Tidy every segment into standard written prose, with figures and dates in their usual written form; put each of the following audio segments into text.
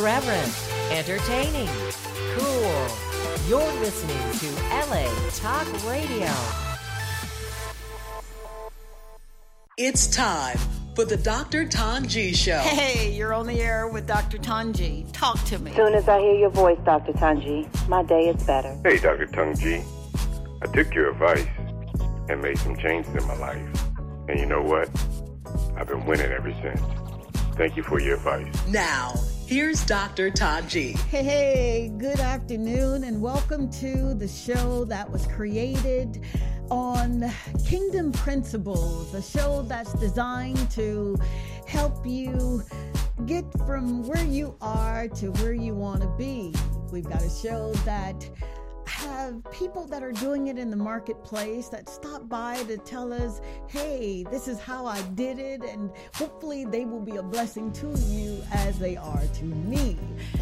Irreverent, entertaining, cool. You're listening to LA Talk Radio. It's time for the Dr. Tanji Show. Hey, you're on the air with Dr. Tanji. Talk to me. As soon as I hear your voice, Dr. Tanji, my day is better. Hey, Dr. Tanji. I took your advice and made some changes in my life. And you know what? I've been winning ever since. Thank you for your advice. Now, here's Dr. Tanji. Hey, good afternoon and welcome to the show that was created on Kingdom Principles, a show that's designed to help you get from where you are to where you want to be. We've got a show that have people that are doing it in the marketplace that stop by to tell us, hey, this is how I did it, and hopefully they will be a blessing to you as they are to me.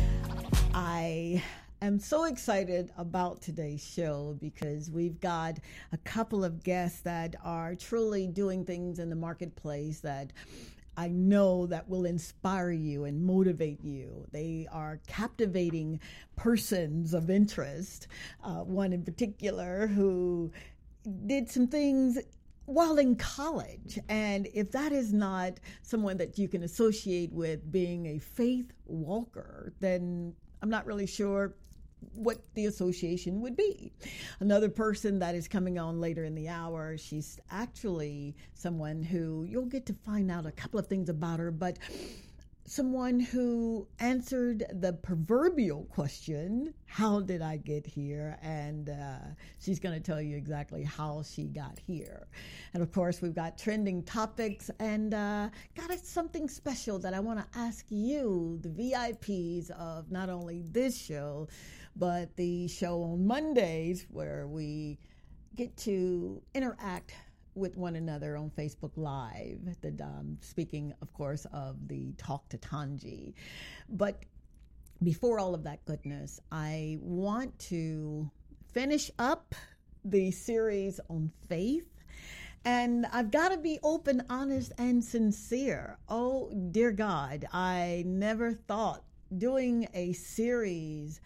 I am so excited about today's show because we've got a couple of guests that are truly doing things in the marketplace that I know that will inspire you and motivate you. They are captivating persons of interest. One in particular who did some things while in college. And if that is not someone that you can associate with being a faith walker, then I'm not really sure what the association would be. Another person that is coming on later in the hour, she's actually someone who you'll get to find out a couple of things about her, but someone who answered the proverbial question, how did I get here? And she's going to tell you exactly how she got here. And of course, we've got trending topics and got something special that I want to ask you, the VIPs of not only this show, but the show on Mondays where we get to interact with one another on Facebook Live. Speaking, of course, of the Talk to Tanji. But before all of that goodness, I want to finish up the series on faith. And I've got to be open, honest, and sincere. Oh, dear God, I never thought doing a series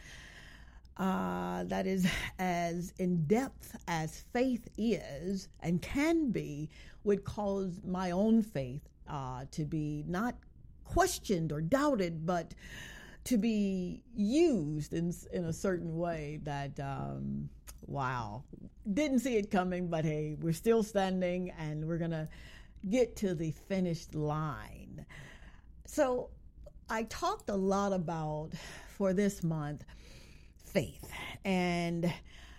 that is as in-depth as faith is and can be would cause my own faith to be not questioned or doubted, but to be used in a certain way that, wow, didn't see it coming, but hey, we're still standing and we're going to get to the finished line. So I talked a lot about, for this month, faith, and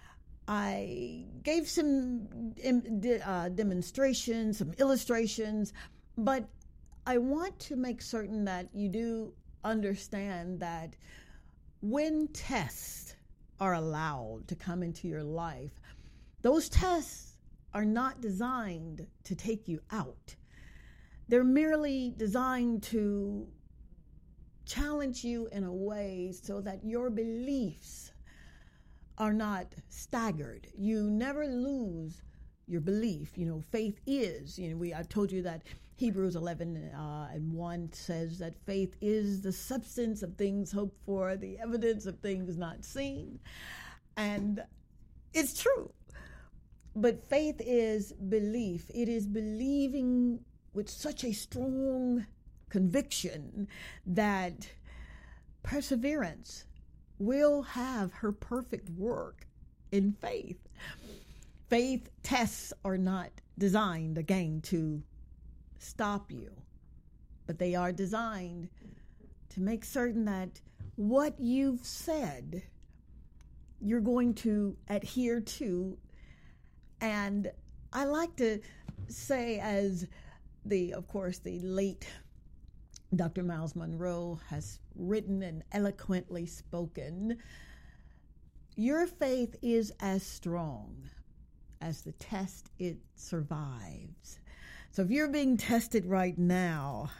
I gave some demonstrations, some illustrations, but I want to make certain that you do understand that when tests are allowed to come into your life, those tests are not designed to take you out. They're merely designed to challenge you in a way so that your beliefs are not staggered. You never lose your belief. You know, faith is, I've told you that Hebrews 11:1 says that faith is the substance of things hoped for, the evidence of things not seen. And it's true. But faith is belief. It is believing with such a strong conviction that perseverance will have her perfect work in faith. Faith tests are not designed, again, to stop you, but they are designed to make certain that what you've said, you're going to adhere to. And I like to say, as of course, the late Dr. Miles Monroe has written and eloquently spoken, your faith is as strong as the test it survives. So if you're being tested right now,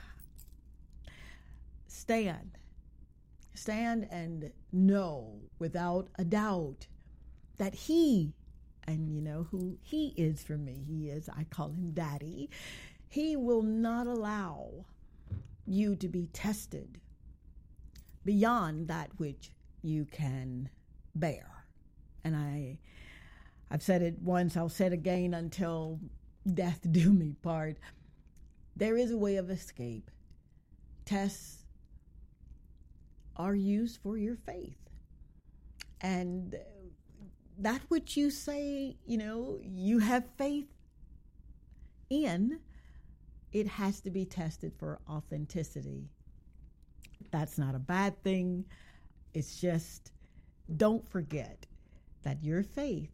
stand and know without a doubt that He, and you know who He is for me, I call Him Daddy, He will not allow you to be tested beyond that which you can bear. And I've said it once, I'll say it again until death do me part. There is a way of escape. Tests are used for your faith. And that which you say, you have faith in, it has to be tested for authenticity. That's not a bad thing. It's just, don't forget that your faith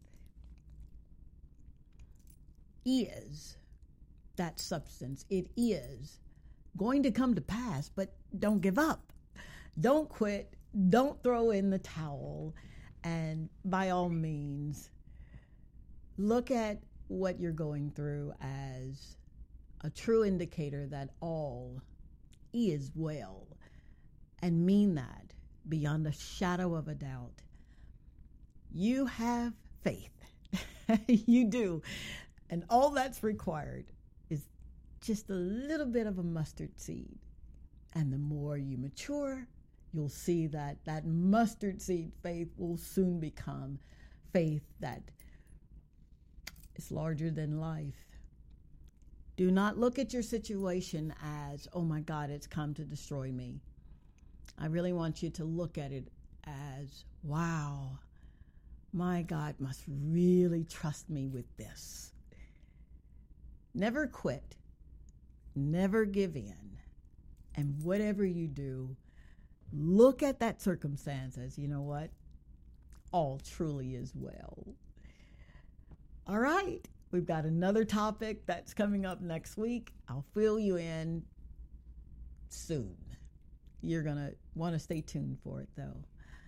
is that substance. It is going to come to pass, but don't give up. Don't quit. Don't throw in the towel. And by all means, look at what you're going through as a true indicator that all is well, and mean that beyond a shadow of a doubt. You have faith. You do. And all that's required is just a little bit of a mustard seed. And the more you mature, you'll see that that mustard seed faith will soon become faith that is larger than life. Do not look at your situation as, oh my God, it's come to destroy me. I really want you to look at it as, wow, my God must really trust me with this. Never quit. Never give in. And whatever you do, look at that circumstance as, you know what? All truly is well. All right. We've got another topic that's coming up next week. I'll fill you in soon. You're going to want to stay tuned for it, though.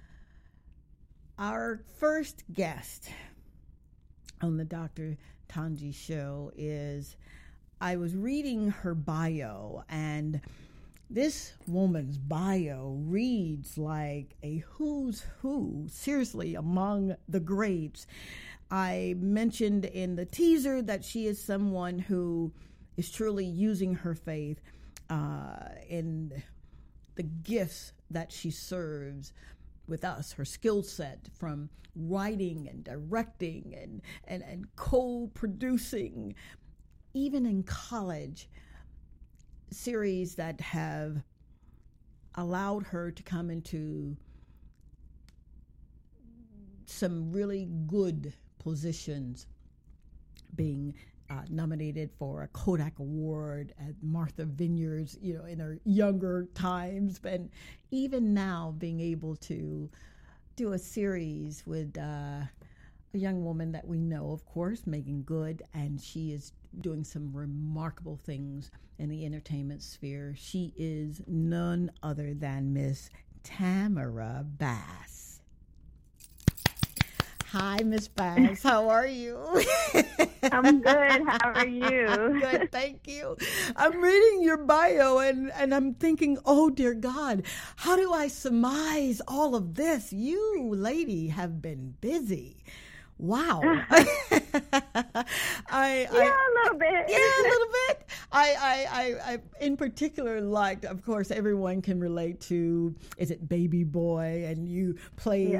Our first guest on the Dr. Tanji Show is, I was reading her bio, and this woman's bio reads like a who's who, seriously, among the greats. I mentioned in the teaser that she is someone who is truly using her faith in the gifts that she serves with us, her skill set from writing and directing and co-producing, even in college, series that have allowed her to come into some really good positions, being nominated for a Kodak Award at Martha Vineyards, in her younger times, and even now being able to do a series with a young woman that we know, of course, Meagan Good, and she is doing some remarkable things in the entertainment sphere. She is none other than Miss Tamara Bass. Hi, Miss Bass. How are you? I'm good. How are you? Good, thank you. I'm reading your bio and I'm thinking, oh, dear God, how do I surmise all of this? You, lady, have been busy. Wow. A little bit. Yeah, a little bit. I in particular liked, of course, everyone can relate to, is it Baby Boy? And you played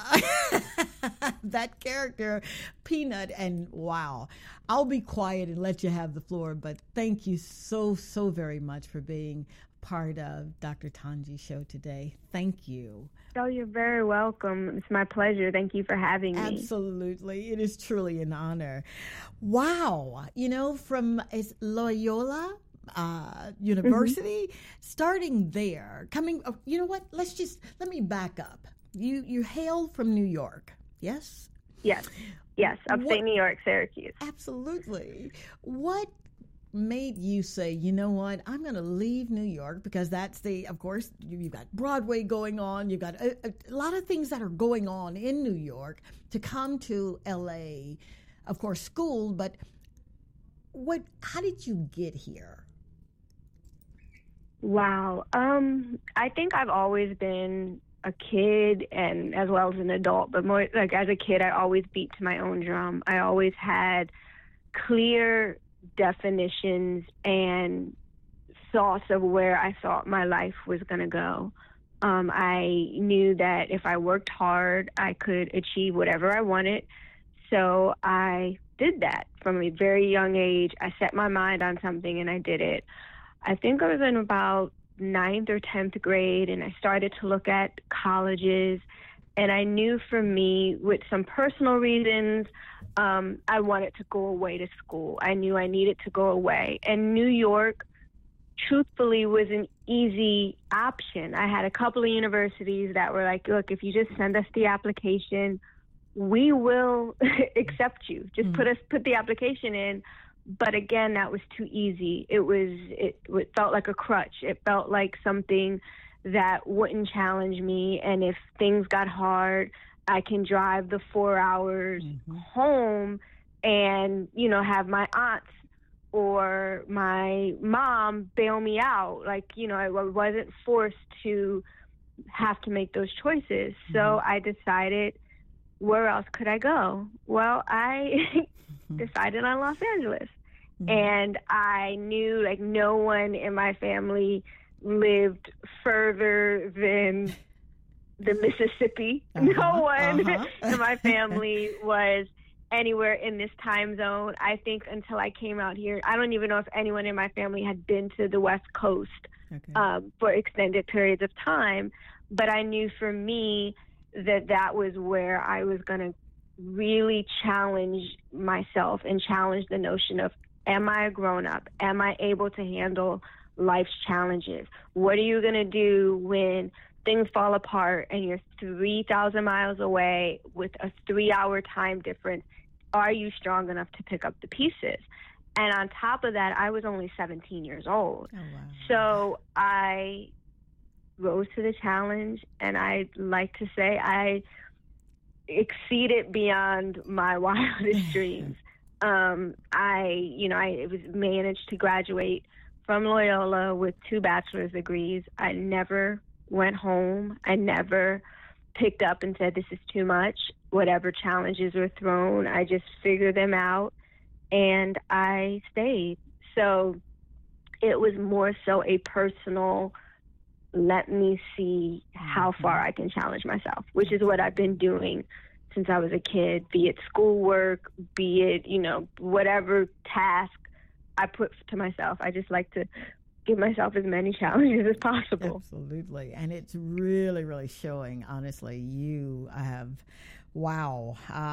that character, Peanut, and wow. I'll be quiet and let you have the floor, but thank you so very much for being part of Dr. Tanji's show today. Thank you. Oh, you're very welcome. It's my pleasure. Thank you for having me. Absolutely. It is truly an honor. Wow. From Loyola University, starting there, you know what? Let me back up. You hail from New York, yes? Yes, upstate New York, Syracuse. Absolutely. What made you say, you know what, I'm going to leave New York, because that's of course, you've got Broadway going on, you've got a lot of things that are going on in New York, to come to LA, of course, school, but how did you get here? Wow. I think I've always been a kid, and as well as an adult, but more like as a kid, I always beat to my own drum. I always had clear definitions and thoughts of where I thought my life was going to go. I knew that if I worked hard, I could achieve whatever I wanted. So I did that from a very young age. I set my mind on something and I did it. I think I was in about 9th or 10th grade, and I started to look at colleges. And I knew for me, with some personal reasons, I wanted to go away to school. I knew I needed to go away. And New York, truthfully, was an easy option. I had a couple of universities that were like, look, if you just send us the application, we will accept you. Just put the application in. But again, that was too easy. It felt like a crutch. It felt like something that wouldn't challenge me. And if things got hard, I can drive the 4 hours home and, have my aunts or my mom bail me out. Like, I wasn't forced to have to make those choices. So I decided, where else could I go? Well, I decided on Los Angeles. And I knew, like, no one in my family lived further than the Mississippi. No one in my family was anywhere in this time zone. I think until I came out here, I don't even know if anyone in my family had been to the West Coast for extended periods of time. But I knew for me that was where I was going to really challenge myself and challenge the notion of, am I a grown-up? Am I able to handle life's challenges? What are you going to do when things fall apart and you're 3,000 miles away with a 3-hour time difference? Are you strong enough to pick up the pieces? And on top of that, I was only 17 years old. Oh, wow. So I rose to the challenge, and I'd like to say I exceeded beyond my wildest dreams. I managed to graduate from Loyola with 2 bachelor's degrees. I never went home. I never picked up and said, this is too much. Whatever challenges were thrown, I just figured them out, and I stayed. So it was more so a personal, let me see how far I can challenge myself, which is what I've been doing since I was a kid, be it schoolwork, be it, whatever task I put to myself. I just like to give myself as many challenges as possible. Absolutely. And it's really, really showing, honestly. You have, wow,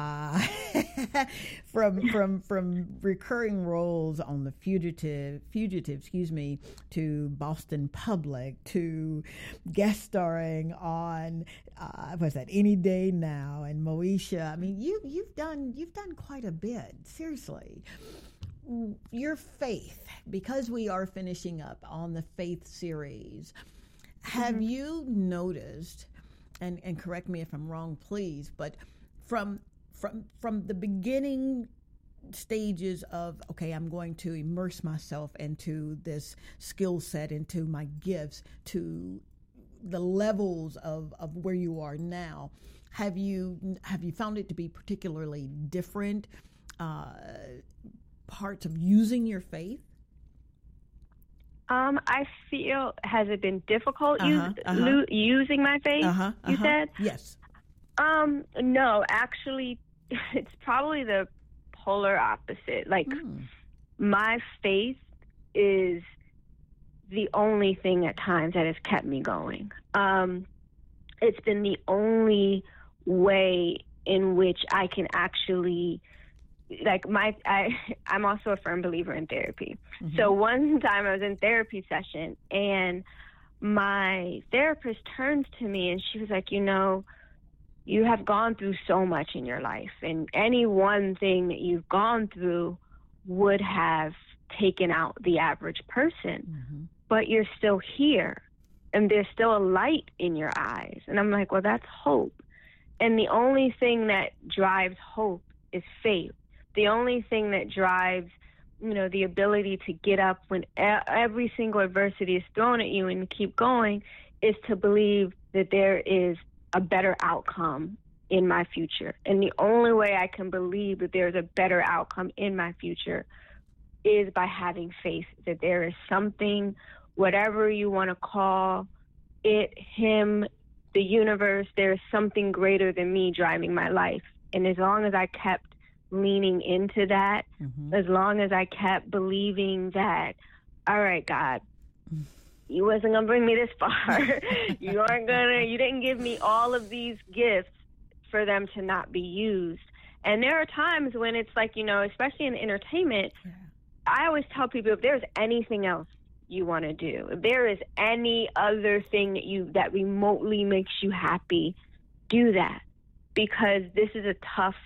from recurring roles on The Fugitive, to Boston Public, to guest starring on Any Day Now and Moesha. I mean, you've done quite a bit. Seriously. Your faith, because we are finishing up on the faith series, have you noticed, and correct me if I'm wrong, please, but from the beginning stages of, okay, I'm going to immerse myself into this skill set, into my gifts, to the levels of where you are now, have you found it to be particularly different parts of using your faith? I feel, has it been difficult using my faith, you said? Yes. No, actually, it's probably the polar opposite. Like, my faith is the only thing at times that has kept me going. It's been the only way in which I can actually, like, I'm also a firm believer in therapy. So one time I was in therapy session, and my therapist turns to me and she was like, you have gone through so much in your life, and any one thing that you've gone through would have taken out the average person, but you're still here, and there's still a light in your eyes. And I'm like, well, that's hope. And the only thing that drives hope is faith. The only thing that drives, the ability to get up when every single adversity is thrown at you and keep going is to believe that there is a better outcome in my future. And the only way I can believe that there's a better outcome in my future is by having faith that there is something, whatever you want to call him, the universe, there's something greater than me driving my life. And as long as I kept leaning into that, as long as I kept believing that, all right, God, you wasn't going to bring me this far. You didn't give me all of these gifts for them to not be used. And there are times when it's like, especially in entertainment, I always tell people, if there's anything else you want to do, if there is any other thing that remotely makes you happy, do that, because this is a tough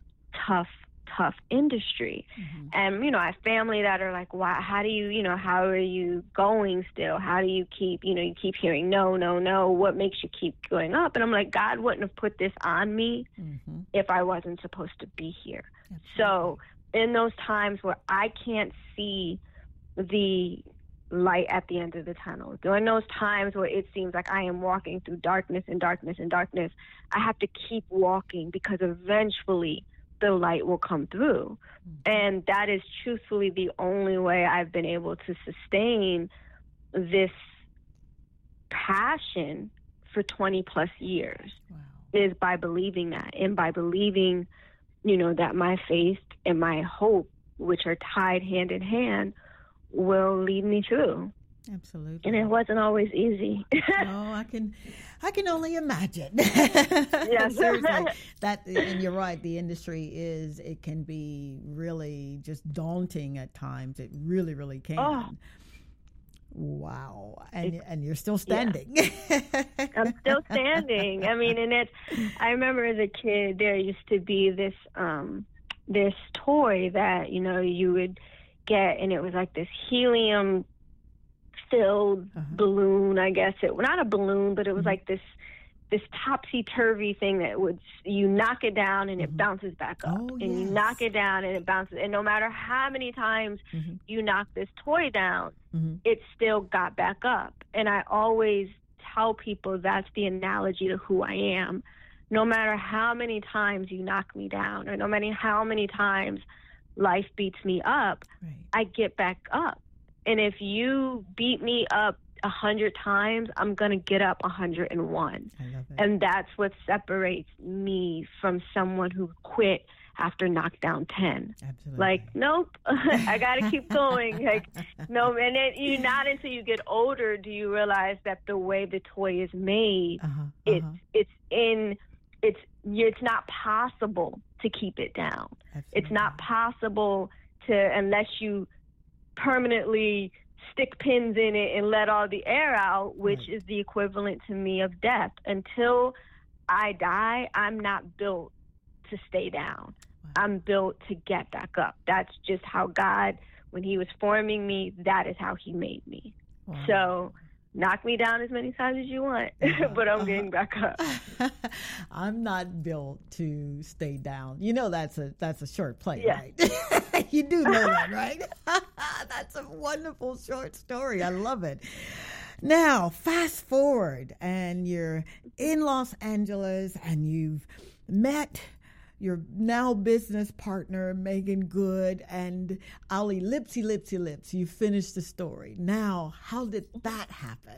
industry. And I have family that are like, why, how do you, how are you going still? How do you keep, you keep hearing no, what makes you keep going up? And I'm like, God wouldn't have put this on me if I wasn't supposed to be here. So in those times where I can't see the light at the end of the tunnel, during those times where it seems like I am walking through darkness and darkness and darkness, I have to keep walking, because eventually the light will come through. And that is truthfully the only way I've been able to sustain this passion for 20 plus years, is by believing that, and by believing, that my faith and my hope, which are tied hand in hand, will lead me through. Absolutely. And it wasn't always easy. No, I can only imagine. Yes. Seriously. And you're right, the industry it can be really just daunting at times. It really, really can. Oh. Wow. And you're still standing. Yeah. I'm still standing. I mean, and I remember as a kid, there used to be this toy that, you would get, and it was like this helium filled balloon, I guess. Not a balloon, but it was like this topsy-turvy thing that you knock it down and it bounces back up. Oh, and you knock it down and it bounces. And no matter how many times you knock this toy down, it still got back up. And I always tell people that's the analogy to who I am. No matter how many times you knock me down, or no matter how many times life beats me up, I get back up. And if you beat me up 100 times, I'm going to get up 101. I love it. And that's what separates me from someone who quit after knockdown 10. Absolutely. Like, nope, I got to keep going. Like, no, and not until you get older do you realize that the way the toy is made, it's not possible to keep it down. Absolutely. It's not possible unless you permanently stick pins in it and let all the air out, which is the equivalent to me of death. Until I die, I'm not built to stay down. I'm built to get back up. That's just how God, when he was forming me, that is how he made me. So knock me down as many times as you want, but I'm getting back up. I'm not built to stay down. That's a short play, yeah. Right? You do know that, right? That's a wonderful short story. I love it. Now, fast forward, and you're in Los Angeles, and you've met your now business partner, Meagan Good, and Ali Lipsy. You finished the story. Now, how did that happen?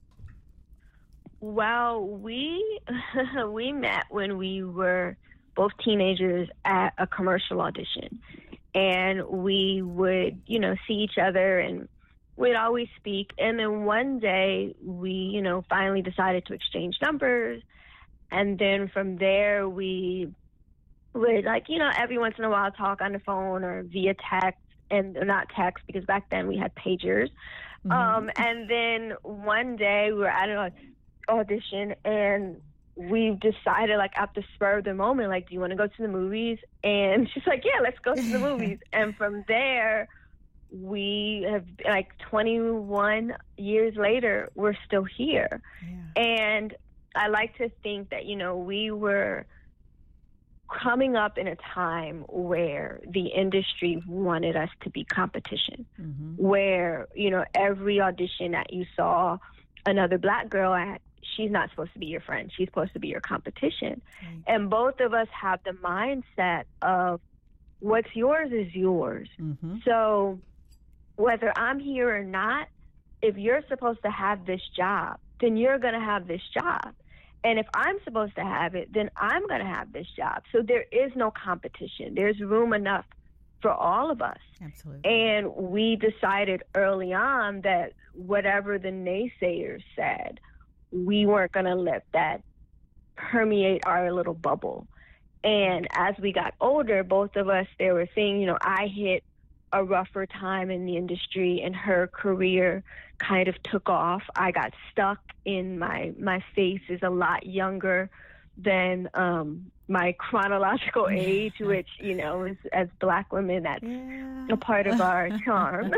Well, we met when we were both teenagers at a commercial audition. And we would, see each other, and we'd always speak. And then one day we, finally decided to exchange numbers. And then from there we would, every once in a while talk on the phone or via text, and not text, because back then we had pagers. And then one day we were at an audition, and we decided, at the spur of the moment, do you want to go to the movies? And she's like, yeah, let's go to the movies. And from there, we have, 21 years later, we're still here. Yeah. And I like to think that, we were coming up in a time where the industry wanted us to be competition, where, every audition that you saw another Black girl at, she's not supposed to be your friend. She's supposed to be your competition. Right. And both of us have the mindset of what's yours is yours. So whether I'm here or not, if you're supposed to have this job, then you're going to have this job. And if I'm supposed to have it, then I'm going to have this job. So there is no competition. There's room enough for all of us. Absolutely. And we decided early on that whatever the naysayers said, we weren't going to let that permeate our little bubble. And as we got older, both of us, there were things, I hit a rougher time in the industry, and her career kind of took off. I got stuck in my face is a lot younger than my chronological age, which, as Black women, that's a part of our charm.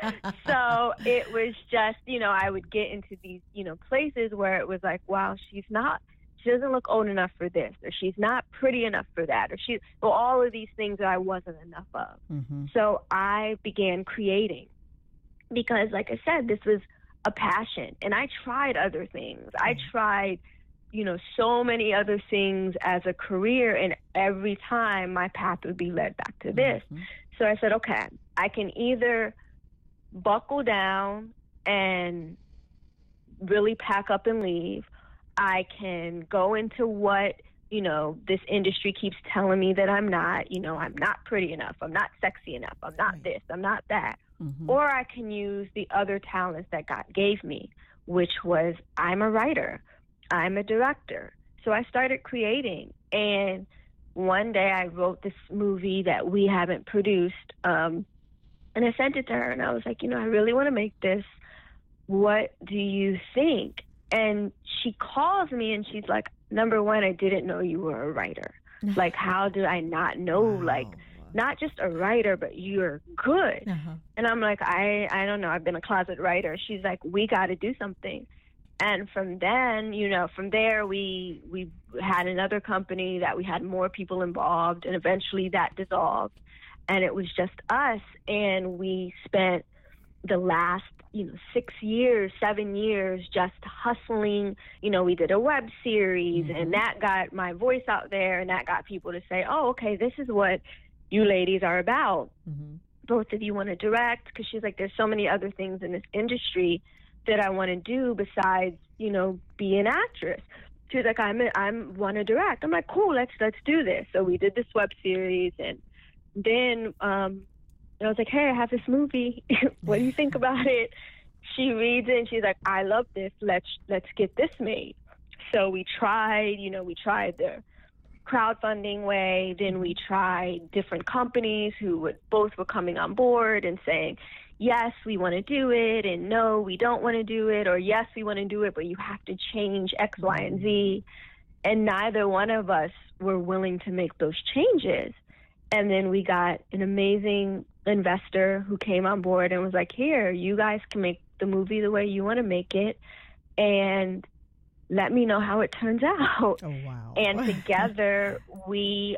So it was just, I would get into these, places where it was like, wow, she doesn't look old enough for this, or she's not pretty enough for that, or all of these things that I wasn't enough of. Mm-hmm. So I began creating because, like I said, this was a passion, and I tried other things. Mm-hmm. I tried, so many other things as a career, and every time my path would be led back to this. Mm-hmm. So I said, okay, I can either buckle down and really pack up and leave. I can go into what, this industry keeps telling me that I'm not. I'm not pretty enough. I'm not sexy enough. I'm not this. I'm not that. Mm-hmm. Or I can use the other talents that God gave me, which was I'm a writer. I'm a director. So I started creating. And one day I wrote this movie that we haven't produced. And I sent it to her, and I was like, I really want to make this. What do you think? And she calls me and she's like, number one, I didn't know you were a writer. Like, how did I not know? Wow. Like, not just a writer, but you're good. Uh-huh. And I'm like, I don't know. I've been a closet writer. She's like, we got to do something. And from then, from there, we had another company that we had more people involved, and eventually that dissolved. And it was just us. And we spent the last 6 years, 7 years just hustling. We did a web series, mm-hmm. and that got my voice out there, and that got people to say, oh, okay, this is what you ladies are about. Mm-hmm. Both of you want to direct, because she's like, there's so many other things in this industry that I want to do besides, be an actress. She was like, I want to direct. I'm like, cool, let's do this. So we did this web series, and then I was like, hey, I have this movie. What do you think about it? She reads it, and she's like, I love this. Let's get this made. So we tried the crowdfunding way. Then we tried different companies who both were coming on board and saying, yes, we want to do it, and no, we don't want to do it, or yes, we want to do it, but you have to change X, Y, and Z. And neither one of us were willing to make those changes. And then we got an amazing investor who came on board and was like, here, you guys can make the movie the way you want to make it, and let me know how it turns out. Oh, wow. And together we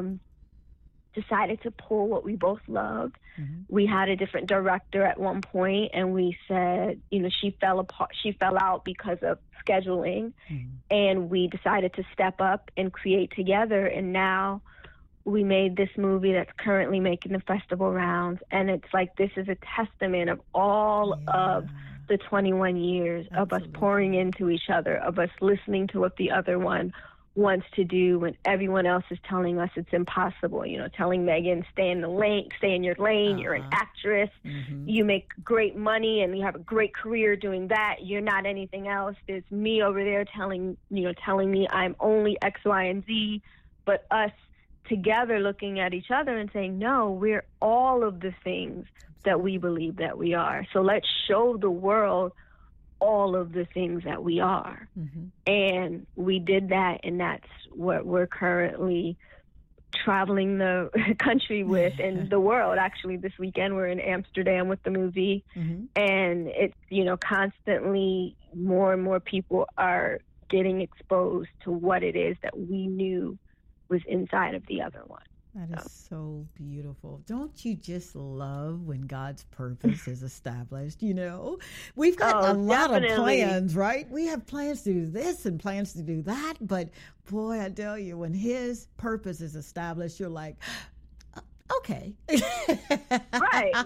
decided to pull what we both loved. Mm-hmm. We had a different director at one point, and we said, she fell out because of scheduling. Mm-hmm. And we decided to step up and create together. And now we made this movie that's currently making the festival rounds. And it's like, this is a testament of all of the 21 years of us pouring into each other, of us listening to what the other one wants to do when everyone else is telling us it's impossible. Telling Megan, stay in your lane, you're an actress, mm-hmm. you make great money and you have a great career doing that, you're not anything else. There's me over there telling me I'm only X, Y, and Z, but us together looking at each other and saying, no, we're all of the things that we believe that we are. So let's show the world all of the things that we are. Mm-hmm. And we did that, and that's what we're currently traveling the country with and the world. Actually, this weekend we're in Amsterdam with the movie, mm-hmm. and it's, constantly more and more people are getting exposed to what it is that we knew was inside of the other one. That is so beautiful. Don't you just love when God's purpose is established? We've got a lot of plans, right? We have plans to do this and plans to do that. But boy, I tell you, when his purpose is established, you're like, okay. Right. right.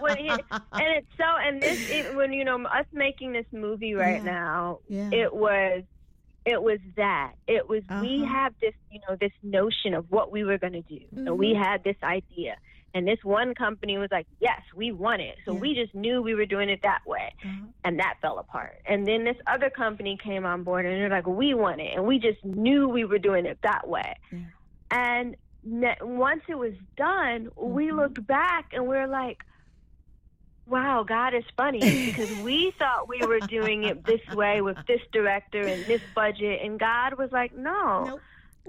When us making this movie right now, it was that. It was we have this, this notion of what we were going to do. Mm-hmm. And we had this idea. And this one company was like, yes, we want it. So we just knew we were doing it that way. And that fell apart. And then this other company came on board and they're like, we want it. And we just knew we were doing it that way. Yeah. And once it was done, we looked back and we were like, wow, God is funny, because we thought we were doing it this way with this director and this budget. And God was like, no,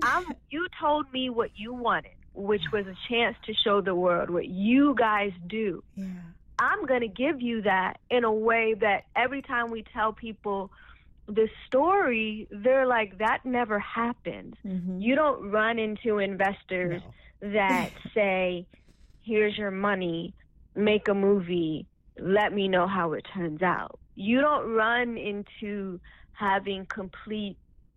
you told me what you wanted, which was a chance to show the world what you guys do. Yeah. I'm going to give you that in a way that every time we tell people the story, they're like, that never happened. Mm-hmm. You don't run into investors that say, here's your money, make a movie, let me know how it turns out. You don't run into having complete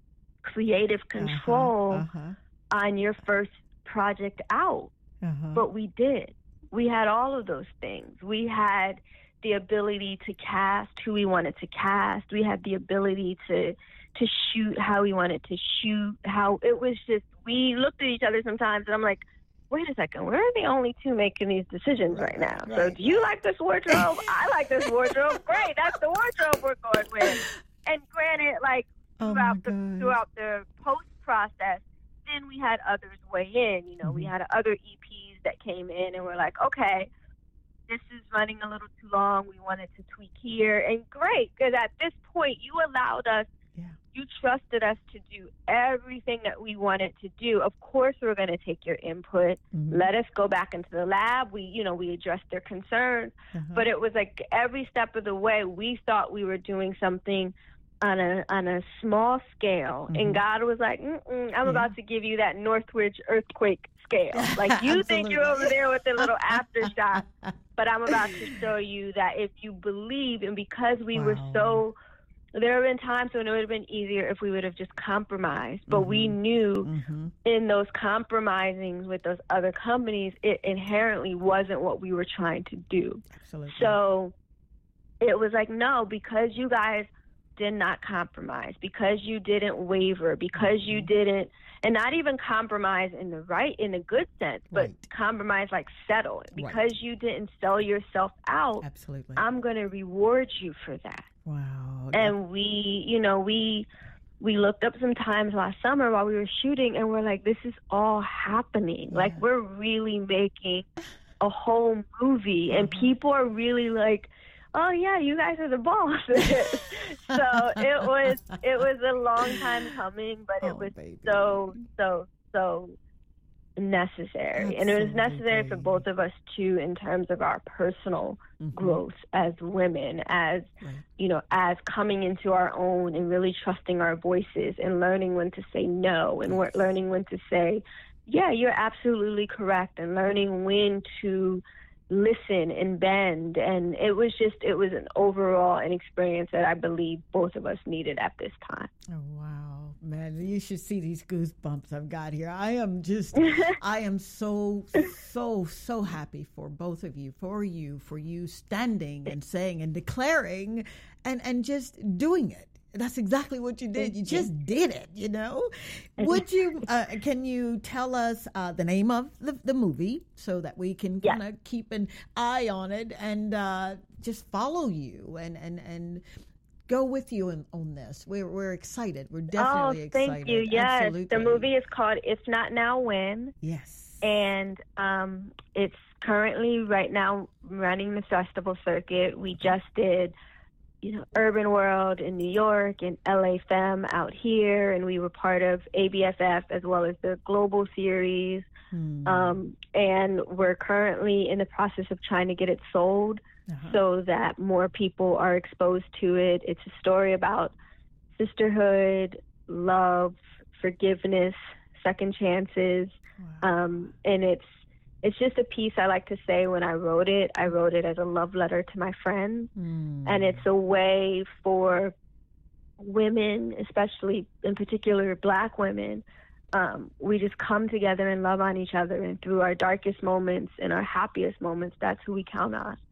creative control on your first project out. But we did. We had all of those things. We had the ability to cast who we wanted to cast. We had the ability to shoot how we wanted to shoot. How it was just, we looked at each other sometimes and I'm like, wait a second, we're the only two making these decisions right now. Right. So do you like this wardrobe? I like this wardrobe. Great, that's the wardrobe we're going with. And granted, like throughout the post process, then we had others weigh in. We had other EPs that came in and were like, okay, this is running a little too long. We wanted to tweak here. And great, because at this point, you allowed us, you trusted us to do everything that we wanted to do. Of course, we're going to take your input. Mm-hmm. Let us go back into the lab. We addressed their concerns. But it was like every step of the way, we thought we were doing something on a small scale. And God was like, I'm about to give you that Northridge earthquake scale. Like, you think you're over there with the little aftershock, but I'm about to show you that if you believe, and because we were so, there have been times when it would have been easier if we would have just compromised, but we knew in those compromisings with those other companies, it inherently wasn't what we were trying to do. Absolutely. So it was like, no, because you guys did not compromise, because you didn't waver, because you didn't, and not even compromise in the good sense, but compromise like settle. Because you didn't sell yourself out, absolutely, I'm going to reward you for that. Wow. And we looked up some times last summer while we were shooting and we're like, this is all happening. Like, we're really making a whole movie and people are really like, oh yeah, you guys are the boss. So it was a long time coming, but it was so necessary. And it was necessary for both of us too, in terms of our personal growth as women, as as coming into our own and really trusting our voices and learning when to say no, and we're learning when to say, yeah, you're absolutely correct, and learning when to listen and bend. And it was an overall an experience that I believe both of us needed at this time. Oh, wow, man, you should see these goosebumps I've got here. I am so happy for both of you, for you standing and saying and declaring and just doing it. That's exactly what you did. You just did it, Would you, can you tell us the name of the movie so that we can kind of keep an eye on it and just follow you and go with you on this? We're excited. We're definitely excited. Oh, thank you. Yes. Absolutely. The movie is called If Not Now, When? Yes. And it's currently right now running the festival circuit. We just did Urban World in New York and LA Femme out here, and we were part of ABFF as well as the Global Series. And we're currently in the process of trying to get it sold so that more people are exposed to it. It's a story about sisterhood, love, forgiveness, second chances. Wow. And it's just a piece I like to say when I wrote it. I wrote it as a love letter to my friends. And it's a way for women, especially in particular Black women, we just come together and love on each other. And through our darkest moments and our happiest moments, that's who we count on.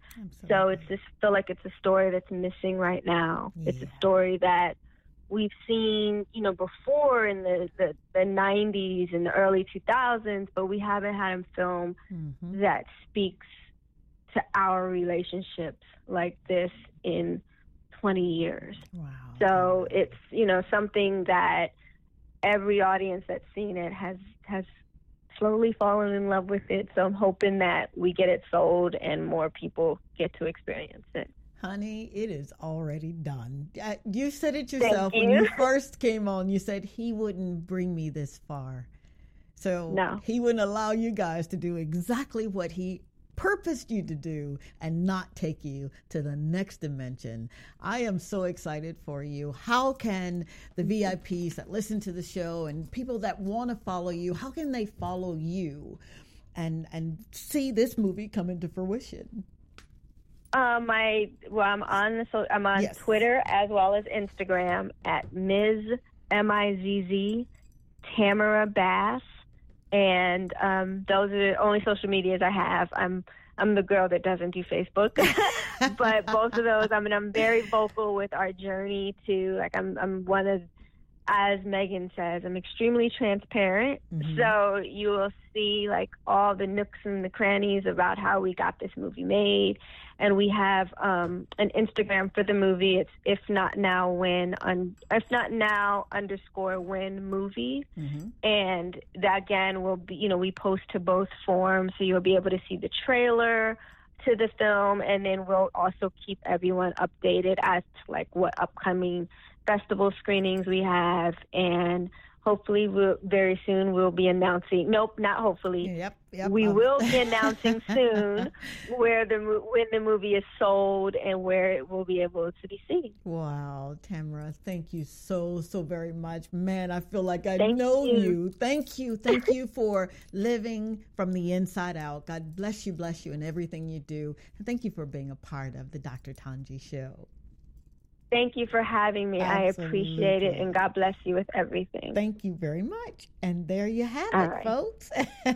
Absolutely. So it's just feel like it's a story that's missing right now. Yeah. It's a story that we've seen, before in the 90s and the early 2000s, but we haven't had a film that speaks to our relationships like this in 20 years. Wow. So it's, something that every audience that's seen it has slowly fallen in love with it. So I'm hoping that we get it sold and more people get to experience it. Honey, it is already done. You said it yourself Thank when you. you first came on. You said he wouldn't bring me this far. So No. he wouldn't allow you guys to do exactly what he purposed you to do and not take you to the next dimension. I am so excited for you. How can the VIPs that listen to the show and people that want to follow you, how can they follow you and see this movie come into fruition? I'm on Yes. Twitter as well as Instagram at Ms. MIZZ Tamara Bass, and those are the only social medias I have. I'm the girl that doesn't do Facebook, but both of those. I'm very vocal with our journey to I'm one of, as Megan says, I'm extremely transparent. So you will see all the nooks and the crannies about how we got this movie made. And we have an Instagram for the movie. It's if not now _when movie. And that again will be, we post to both forms. So you'll be able to see the trailer to the film. And then we'll also keep everyone updated as to what upcoming festival screenings we have, and hopefully very soon we'll be announcing. Nope, not hopefully. Yep. We will be announcing soon when the movie is sold and where it will be able to be seen. Wow, Tamara, thank you so very much. Man, I feel like I Thank know you. you. Thank you for living from the inside out. God bless you in everything you do. And thank you for being a part of the Dr. Tanji Show. Thank you for having me. Absolutely. I appreciate it, and God bless you with everything. Thank you very much. And there you have All it, right. folks.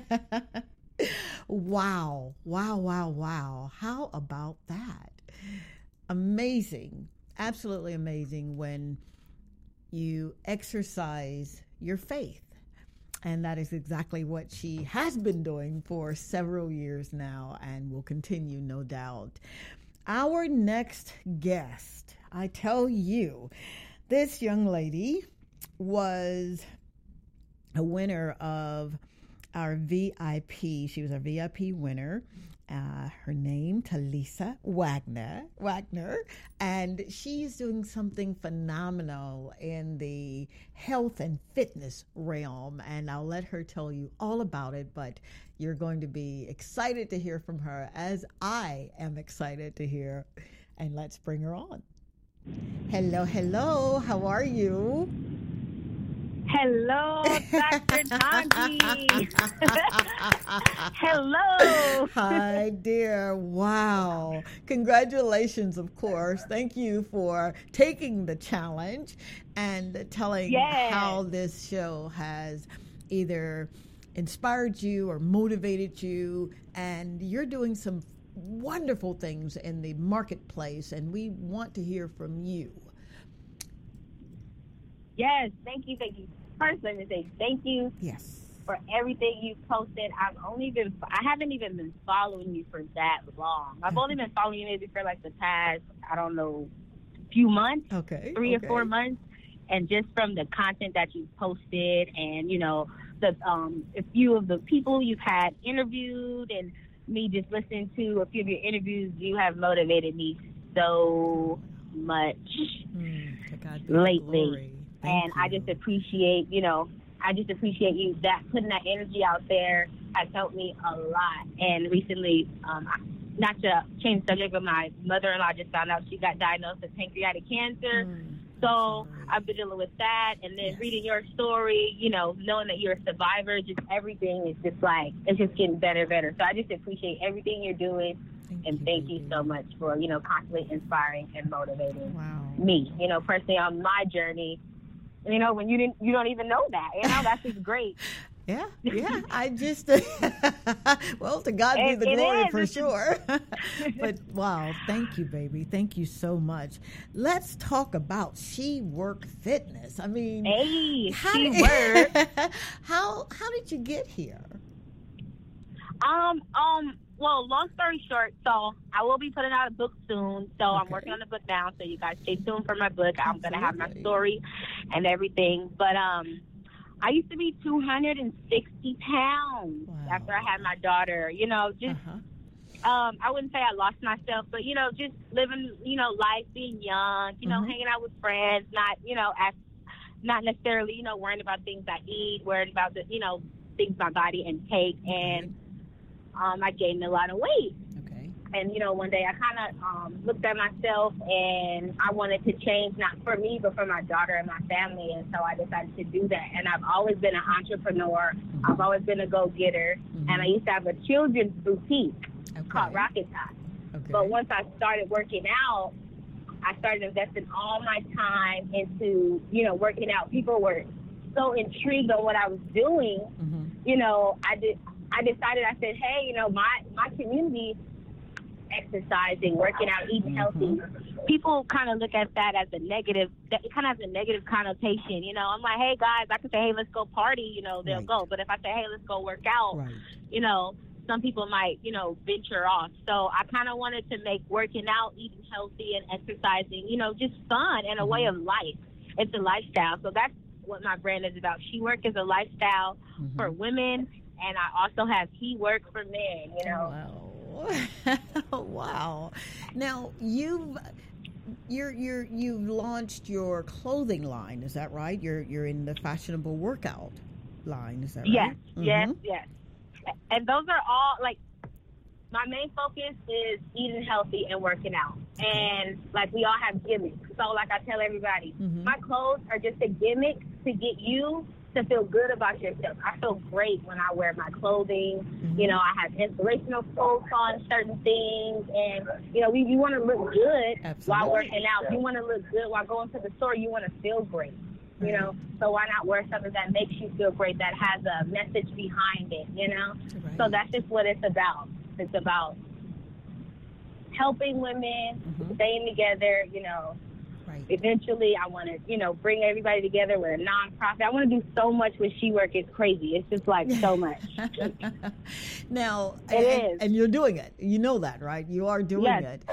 Wow. How about that? Amazing. Absolutely amazing when you exercise your faith. And that is exactly what she has been doing for several years now and will continue, no doubt. Our next guest, I tell you, this young lady was a winner of our VIP. She was our VIP winner. Her name, Talisa Wagner, and she's doing something phenomenal in the health and fitness realm, and I'll let her tell you all about it, but you're going to be excited to hear from her, as I am excited to hear, and let's bring her on. Hello, how are you? Hello, Dr. Tanji. Hello. Hi, dear. Wow. Congratulations, of course. Thank you for taking the challenge and telling how this show has either inspired you or motivated you. And you're doing some wonderful things in the marketplace, and we want to hear from you. Yes, thank you. First, let me say thank you. Yes. For everything you've posted. I haven't even been following you for that long. I've only been following you maybe for the past, few months. Okay. 3 or 4 months. And just from the content that you've posted and, a few of the people you've had interviewed and me just listening to a few of your interviews, you have motivated me so much To God be lately. the glory. Thank you. I just appreciate, you that putting that energy out there has helped me a lot. And recently, not to change the subject, but my mother-in-law just found out she got diagnosed with pancreatic cancer. So I've been dealing with that. And then reading your story, knowing that you're a survivor, just everything is just it's just getting better and better. So I just appreciate everything you're doing. Thank you so much for, constantly inspiring and motivating me, personally on my journey. When you don't even know that, that's just great. Yeah. I just, well, to God be the glory for sure. But wow, thank you, baby. Thank you so much. Let's talk about She Work Fitness. I mean, She Work. How did you get here? Well, long story short, so I will be putting out a book soon. So I'm working on the book now. So you guys stay tuned for my book. I'm going to have my story and everything. But I used to be 260 pounds after I had my daughter. You know, just I wouldn't say I lost myself, but, you know, just living, you know, life, being young, you know, hanging out with friends, not necessarily, you know, worrying about things I eat, worrying about the, you know, things my body intake, and I gained a lot of weight. Okay. And, you know, one day I kind of looked at myself, and I wanted to change, not for me, but for my daughter and my family. And so I decided to do that. And I've always been an entrepreneur. I've always been a go-getter. And I used to have a children's boutique called Rocket Top. But once I started working out, I started investing all my time into, you know, working out. People were so intrigued on what I was doing. You know, I decided, I said, hey, you know, my community, exercising, working out, eating healthy, people kind of look at that as a negative. It kind of has a negative connotation. You know, I'm like, hey, guys, I can say, hey, let's go party. You know, they'll go. But if I say, hey, let's go work out, you know, some people might, you know, venture off. So I kind of wanted to make working out, eating healthy, and exercising, you know, just fun and a way of life. It's a lifestyle. So that's what my brand is about. She Work is a lifestyle for women, and I also have He Work for men, you know. Wow. Now, you've launched your clothing line, is that right? You're in the fashionable workout line, is that right? Yes. And those are all, like, my main focus is eating healthy and working out. And, like, we all have gimmicks. So, like I tell everybody, my clothes are just a gimmick to get you to feel good about yourself. I feel great when I wear my clothing. You know, I have inspirational quotes on certain things. And, you know, you want to look good while working out. You want to look good while going to the store. You want to feel great. You know, so why not wear something that makes you feel great, that has a message behind it, you know? So that's just what it's about. It's about helping women, staying together, you know. Eventually, I want to, you know, bring everybody together with a nonprofit. I want to do so much with She Work. It's crazy. It's just like so much. Now, it is. And you're doing it. You know that, right? You are doing it.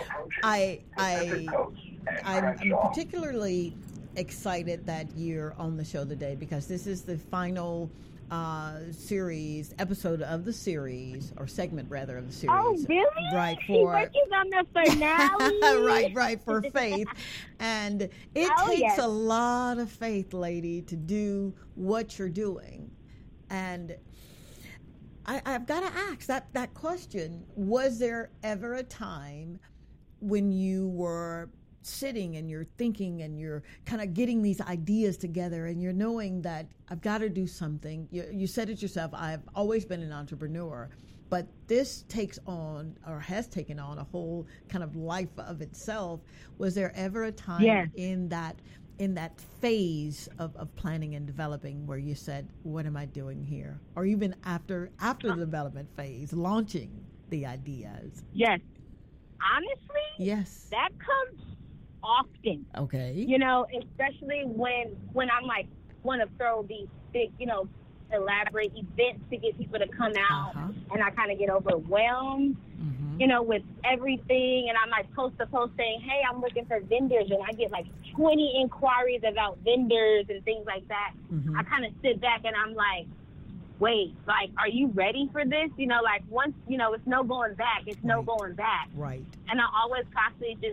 I'm particularly excited that you're on the show today because this is the final episode of the series, or segment rather of the series. Oh, really? Right, She Work is on the finale. right, for Faith. And it takes a lot of faith, lady, to do what you're doing. And I've got to ask that question. Was there ever a time when you were sitting and you're thinking and you're kind of getting these ideas together and you're knowing that I've got to do something? You said it yourself, I've always been an entrepreneur, but this takes on, or has taken on, a whole kind of life of itself. Was there ever a time in that phase of planning and developing where you said, what am I doing here? Or even after the development phase, launching the ideas? Yes. Honestly? Yes. That comes often. Okay. You know, especially when I'm like, want to throw these big, you know, elaborate events to get people to come out, and I kind of get overwhelmed, you know, with everything, and I might post a post saying, hey, I'm looking for vendors, and I get like 20 inquiries about vendors and things like that. I kind of sit back and I'm like, wait, like, are you ready for this? You know, like, once, you know, it's no going back. It's no going back. Right. And I always constantly just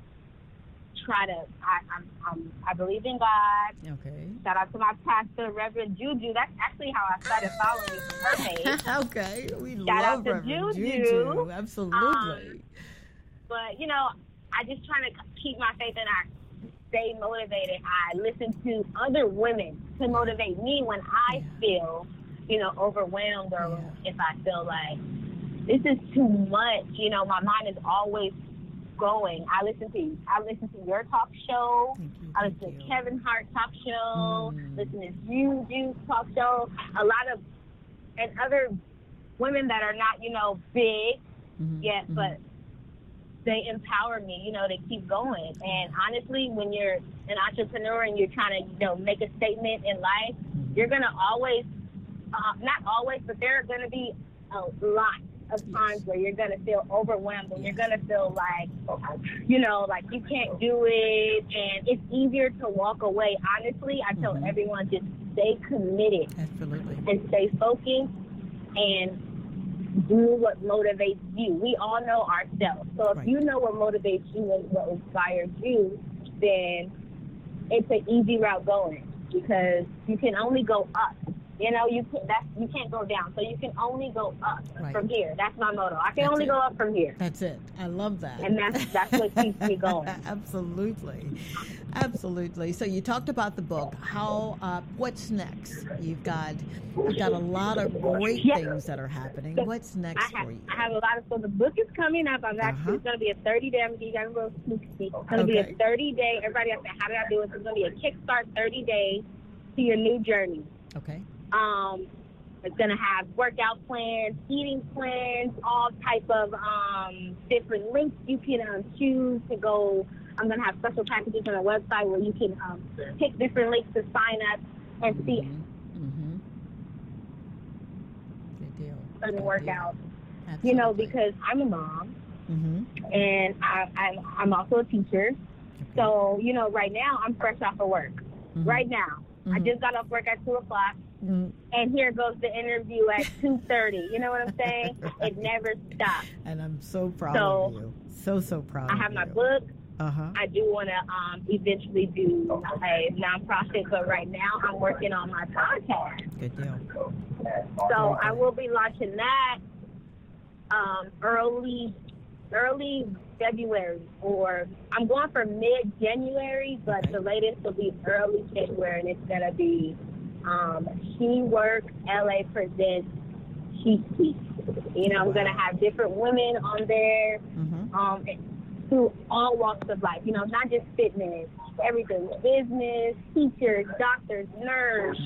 try to, I believe in God. Okay. Shout out to my pastor, Reverend Juju. That's actually how I started following her page. Okay. We Shout love out to Reverend Juju. Absolutely. But, you know, I just try to keep my faith, and I stay motivated. I listen to other women to motivate me when I feel, you know, overwhelmed, or if I feel like this is too much. You know, my mind is always going. I listen to your talk show. I listen to Kevin Hart talk show. Listen to Juju's talk show. A lot of and other women that are not, big yet, but they empower me, to keep going. And honestly, when you're an entrepreneur and you're trying to, make a statement in life, you're going to always, not always, but there are going to be a lot of times where you're going to feel overwhelmed and you're going to feel like, like you can't do it. And it's easier to walk away. Honestly, I tell everyone, just stay committed. Absolutely. And stay focused and do what motivates you. We all know ourselves. So if you know what motivates you and what inspires you, then it's an easy route going, because you can only go up. You can't go down. So you can only go up from here. That's my motto. I can only go up from here. That's it. I love that. And that's what keeps me going. Absolutely. So you talked about the book. What's next? You've got a lot of great things that are happening. What's next for you? I have a lot of. So the book is coming up. I'm actually it's going to be a 30-day. I'm going to give you guys a little sneak peek. It's going to be a 30-day. Everybody asks me, how did I do it? It's going to be a kickstart 30 days to your new journey. Okay. It's going to have workout plans, eating plans, all type of different links you can choose to go. I'm going to have special packages on the website where you can pick different links to sign up and see Good deal. certain workouts. Absolutely. Because I'm a mom and I'm also a teacher. Okay. So, right now I'm fresh off of work. Right now. I just got off work at 2 o'clock. And here goes the interview at 2:30. You know what I'm saying? It never stops. And I'm so proud of you. So proud of you. I have my book. I do want to eventually do a nonprofit, but right now I'm working on my podcast. Good deal. So I will be launching that early February, or I'm going for mid-January, but the latest will be early February, and it's going to be She Works LA presents She Speaks. I'm going to have different women on there through all walks of life, not just fitness, everything, business, teachers, doctors, nurses,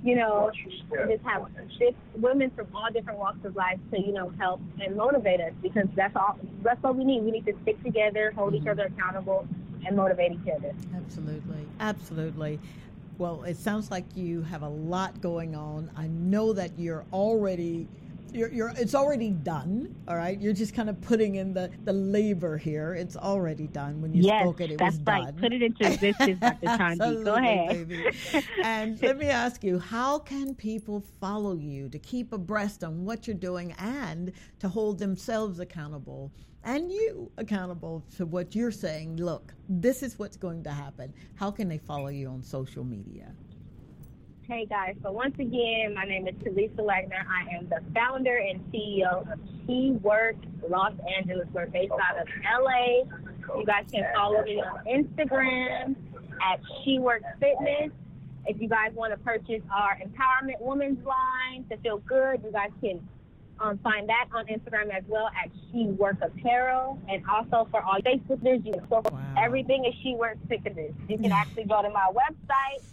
just have women from all different walks of life to, help and motivate us, because that's all we need. We need to stick together, hold each other accountable, and motivate each other. Absolutely. Well, it sounds like you have a lot going on. I know that you're already... it's already done, all right? You're just kind of putting in the labor here. It's already done. When you spoke it was done. Right. Put it into existence, Dr. Tanji. Go ahead. Baby. And let me ask you, how can people follow you to keep abreast on what you're doing and to hold themselves accountable and you accountable to what you're saying? Look, this is what's going to happen. How can they follow you on social media? Hey guys, so once again, my name is Talisa Wagner. I am the founder and CEO of She Works Los Angeles. We're based out of LA. You guys can follow me on Instagram at She Works Fitness. If you guys want to purchase our Empowerment Women's line to feel good, you guys can find that on Instagram as well at She Work Apparel. And also for all Facebookers, everything is She Works Fitness. You can actually go to my website,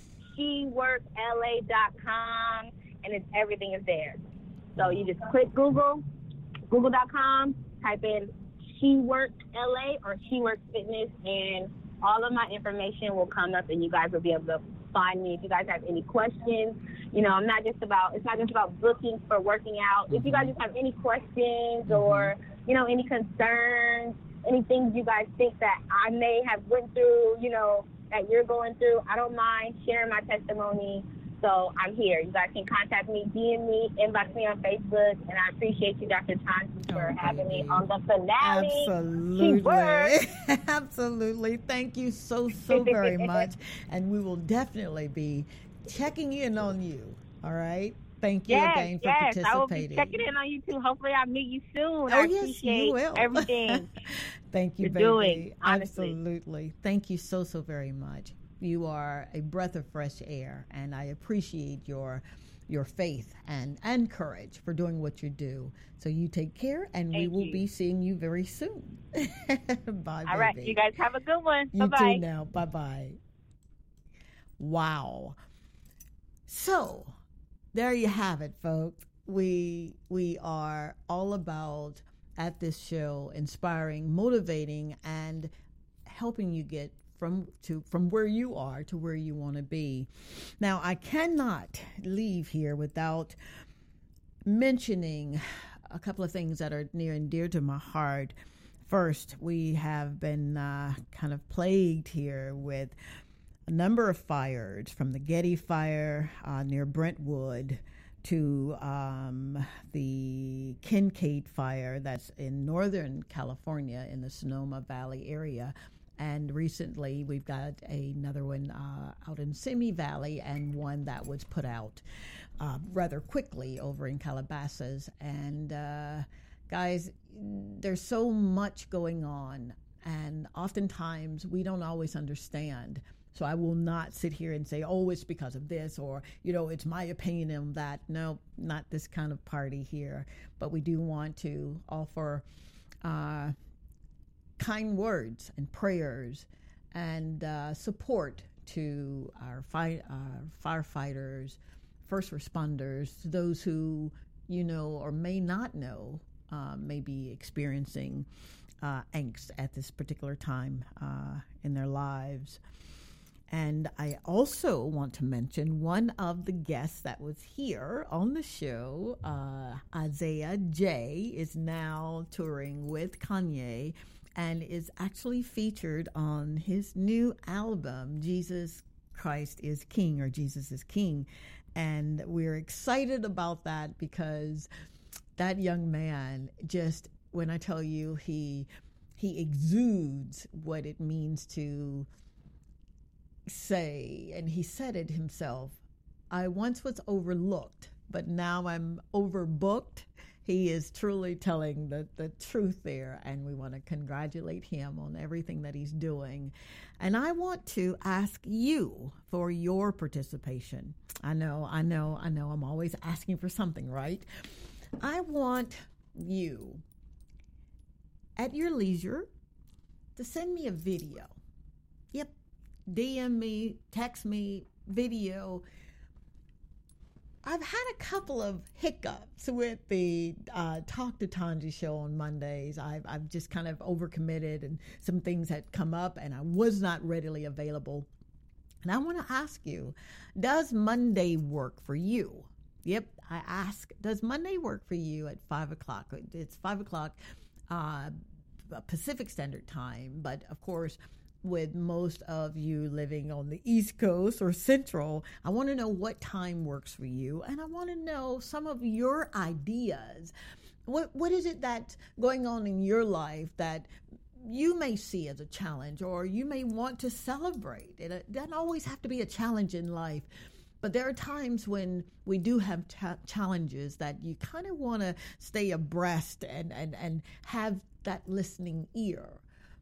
SheWorksLA.com, and everything is there. So you just click Google.com, type in She Works LA or She Works Fitness, and all of my information will come up, and you guys will be able to find me. If you guys have any questions, it's not just about booking for working out. If you guys just have any questions or, any concerns, any things you guys think that I may have went through, that you're going through, I don't mind sharing my testimony. So I'm here. You guys can contact me, DM me, inbox me on Facebook, and I appreciate you, Dr. Tanji, for having me on the finale. Absolutely. Thank you so very much. And we will definitely be checking in on you. All right? Thank you again for participating. I will be checking in on you too. Hopefully I'll meet you soon. I appreciate you will. Everything. Thank you, baby. Doing, absolutely. Thank you so very much. You are a breath of fresh air, and I appreciate your faith and courage for doing what you do. So you take care, and we will be seeing you very soon. Bye, All right. You guys have a good one. You Bye-bye. too now. Bye-bye. Wow. So there you have it, folks. we are all about at this show inspiring, motivating, and helping you get from where you are to where you want to be. Now, I cannot leave here without mentioning a couple of things that are near and dear to my heart. First, we have been kind of plagued here with a number of fires, from the Getty fire near Brentwood to the Kincaid fire that's in Northern California in the Sonoma Valley area. And recently we've got another one out in Simi Valley, and one that was put out rather quickly over in Calabasas. And guys, there's so much going on, and oftentimes we don't always understand. So I will not sit here and say, oh, it's because of this, or, it's my opinion on that. No, not this kind of party here. But we do want to offer kind words and prayers and support to our firefighters, first responders, those who or may not know may be experiencing angst at this particular time in their lives. And I also want to mention one of the guests that was here on the show, Isaiah J, is now touring with Kanye and is actually featured on his new album, Jesus Christ is King, or Jesus is King. And we're excited about that because that young man, just, when I tell you, he exudes what it means to say, and he said it himself, I once was overlooked, but now I'm overbooked. He is truly telling the truth there, and we want to congratulate him on everything that he's doing. And I want to ask you for your participation. I know, I'm always asking for something, right? I want you, at your leisure, to send me a video. Yep. DM me, text me, video. I've had a couple of hiccups with the Talk to Tanji show on Mondays. I've just kind of overcommitted, and some things had come up and I was not readily available. And I want to ask you, does Monday work for you? Yep, I ask, does Monday work for you at 5 o'clock? It's 5 o'clock Pacific Standard Time, but of course, with most of you living on the East Coast or Central, I want to know what time works for you, and I want to know some of your ideas. What is it that's going on in your life that you may see as a challenge, or you may want to celebrate? It doesn't always have to be a challenge in life, but there are times when we do have challenges that you kind of want to stay abreast and have that listening ear.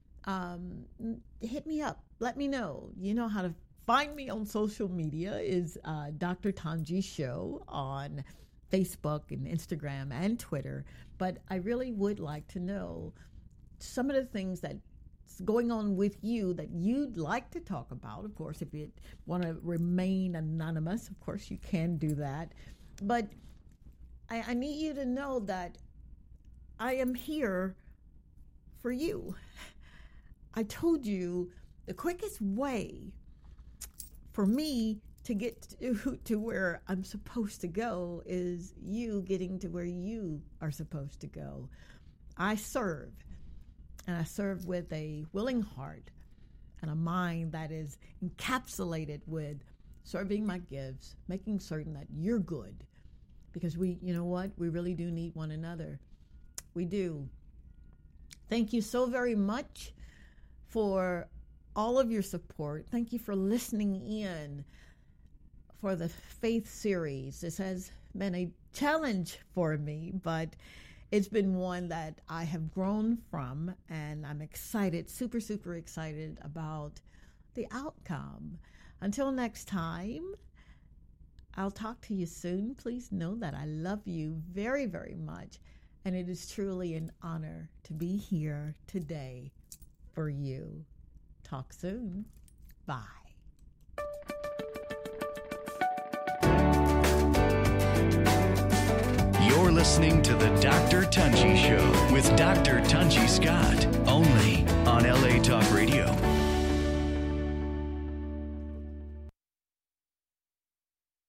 Hit me up. Let me know. You know how to find me on social media is Dr. Tanji Show on Facebook and Instagram and Twitter. But I really would like to know some of the things that's going on with you that you'd like to talk about. Of course, if you want to remain anonymous, of course you can do that. But I need you to know that I am here for you. I told you the quickest way for me to get to where I'm supposed to go is you getting to where you are supposed to go. I serve, and I serve with a willing heart and a mind that is encapsulated with serving my gifts, making certain that you're good, because we really do need one another. We do. Thank you so very much for all of your support. Thank you for listening in for the Faith series. This has been a challenge for me, but it's been one that I have grown from, and I'm excited, super, super excited about the outcome. Until next time, I'll talk to you soon. Please know that I love you very, very much, and it is truly an honor to be here today for you. Talk soon. Bye. listening to the Dr. Tunji Show with Dr. Tunji Scott, only